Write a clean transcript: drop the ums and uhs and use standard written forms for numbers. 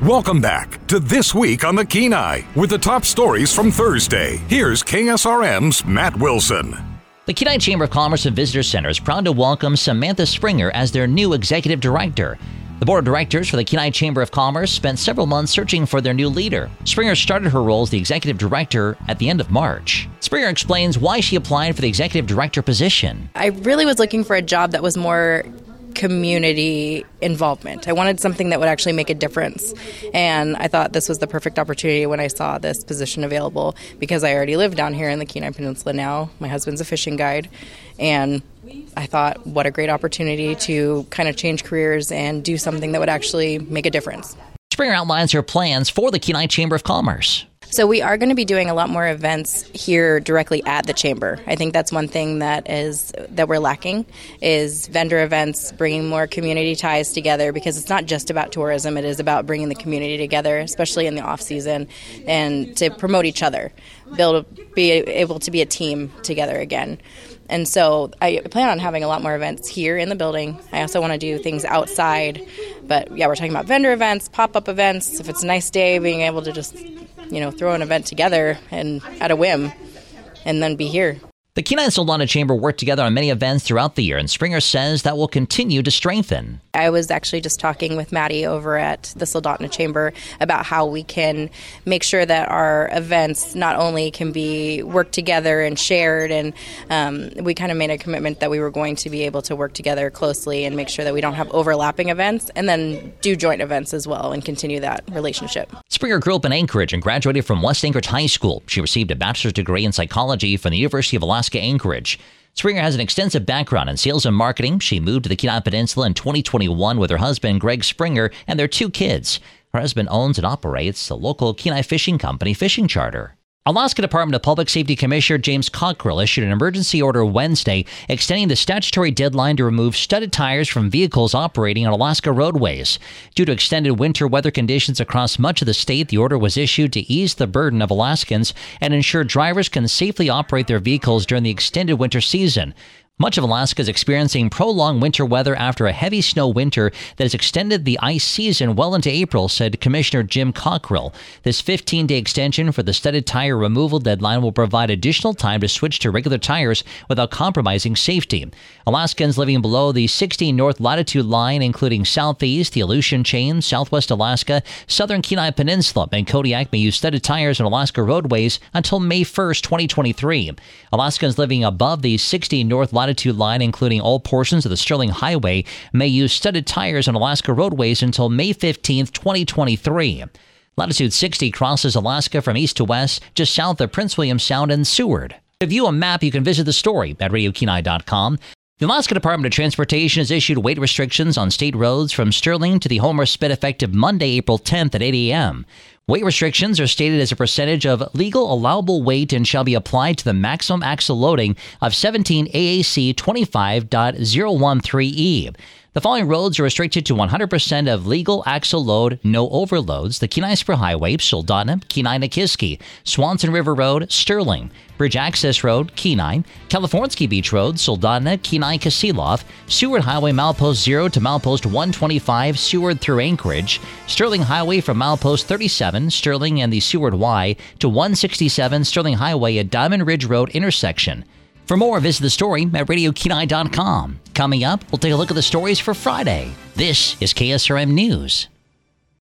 Welcome back to This Week on the Kenai with the top stories from Thursday. Here's KSRM's Matt Wilson. The Kenai Chamber of Commerce and Visitor Center is proud to welcome Samantha Springer as their new executive director. The board of directors for the Kenai Chamber of Commerce spent several months searching for their new leader. Springer started her role as the executive director at the end of March. Springer explains why she applied for the executive director position. I really was looking for a job that was more community involvement. I wanted something that would actually make a difference. And I thought this was the perfect opportunity when I saw this position available because I already live down here in the Kenai Peninsula now. My husband's a fishing guide. And I thought, what a great opportunity to kind of change careers and do something that would actually make a difference. Springer outlines her plans for the Kenai Chamber of Commerce. So we are going to be doing a lot more events here directly at the chamber. I think that's one thing that we're lacking is vendor events, bringing more community ties together because it's not just about tourism. It is about bringing the community together, especially in the off season, and to promote each other, be able to be a team together again. And so I plan on having a lot more events here in the building. I also want to do things outside. But yeah, we're talking about vendor events, pop-up events. If it's a nice day, being able to just throw an event together and at a whim and then be here. The Kenai and Soldotna Chamber worked together on many events throughout the year, and Springer says that will continue to strengthen. I was actually just talking with Maddie over at the Soldotna Chamber about how we can make sure that our events not only can be worked together and shared, and we kind of made a commitment that we were going to be able to work together closely and make sure that we don't have overlapping events, and then do joint events as well and continue that relationship. Springer grew up in Anchorage and graduated from West Anchorage High School. She received a bachelor's degree in psychology from the University of Alaska Anchorage. Springer has an extensive background in sales and marketing. She moved to the Kenai Peninsula in 2021 with her husband, Greg Springer, and their 2 kids. Her husband owns and operates the local Kenai fishing company, Fishing Charter. Alaska Department of Public Safety Commissioner James Cockrell issued an emergency order Wednesday extending the statutory deadline to remove studded tires from vehicles operating on Alaska roadways. Due to extended winter weather conditions across much of the state, the order was issued to ease the burden of Alaskans and ensure drivers can safely operate their vehicles during the extended winter season. Much of Alaska is experiencing prolonged winter weather after a heavy snow winter that has extended the ice season well into April, said Commissioner Jim Cockrell. This 15-day extension for the studded tire removal deadline will provide additional time to switch to regular tires without compromising safety. Alaskans living below the 60 north latitude line, including southeast, the Aleutian Chain, southwest Alaska, southern Kenai Peninsula, and Kodiak, may use studded tires on Alaska roadways until May 1st, 2023. Alaskans living above the 60 north latitude line, including all portions of the Sterling Highway, may use studded tires on Alaska roadways until May 15th, 2023. Latitude 60 crosses Alaska from east to west, just south of Prince William Sound and Seward. To view a map, you can visit the story at RadioKenai.com. The Alaska Department of Transportation has issued weight restrictions on state roads from Sterling to the Homer Spit effective Monday, April 10th at 8 a.m. Weight restrictions are stated as a percentage of legal allowable weight and shall be applied to the maximum axle loading of 17 AAC 25.013E. The following roads are restricted to 100% of legal axle load, no overloads: the Kenai Superhighway, Soldotna, Kenai Nikiski, Swanson River Road, Sterling, Bridge Access Road, Kenai, Californsky Beach Road, Soldotna, Kenai Kasilof, Seward Highway Milepost 0 to Milepost 125, Seward through Anchorage, Sterling Highway from Milepost 37, Sterling and the Seward Y, to 167 Sterling Highway at Diamond Ridge Road intersection. For more, visit the story at RadioKenai.com. Coming up, we'll take a look at the stories for Friday. This is KSRM News.